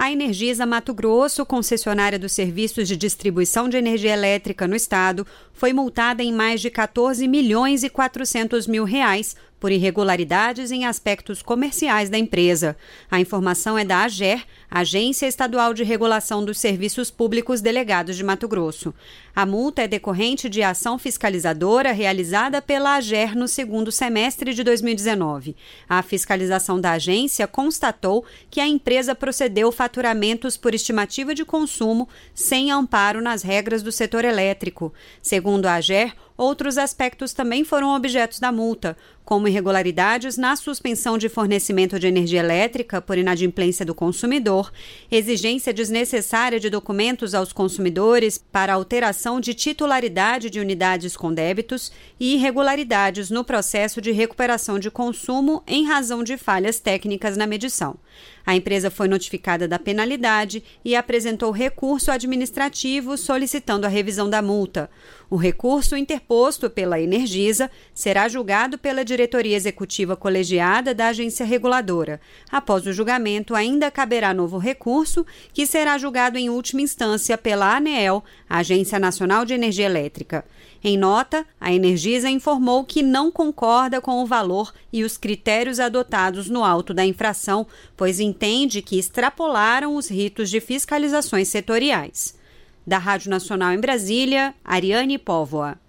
A Energisa Mato Grosso, concessionária dos serviços de distribuição de energia elétrica no estado, foi multada em mais de 14 milhões e 400 mil reais por irregularidades em aspectos comerciais da empresa. A informação é da AGER, Agência Estadual de Regulação dos Serviços Públicos Delegados de Mato Grosso. A multa é decorrente de ação fiscalizadora realizada pela AGER no segundo semestre de 2019. A fiscalização da agência constatou que a empresa procedeu faturamentos por estimativa de consumo sem amparo nas regras do setor elétrico. Segundo a AGER, outros aspectos também foram objetos da multa, como irregularidades na suspensão de fornecimento de energia elétrica por inadimplência do consumidor, exigência desnecessária de documentos aos consumidores para alteração de titularidade de unidades com débitos e irregularidades no processo de recuperação de consumo em razão de falhas técnicas na medição. A empresa foi notificada da penalidade e apresentou recurso administrativo solicitando a revisão da multa. O recurso interposto pela Energisa será julgado pela diretoria executiva colegiada da agência reguladora. Após o julgamento, ainda caberá novo recurso, que será julgado em última instância pela ANEEL, Agência Nacional de Energia Elétrica. Em nota, a Energisa informou que não concorda com o valor e os critérios adotados no auto da infração, pois entende que extrapolaram os ritos de fiscalizações setoriais. Da Rádio Nacional em Brasília, Ariane Póvoa.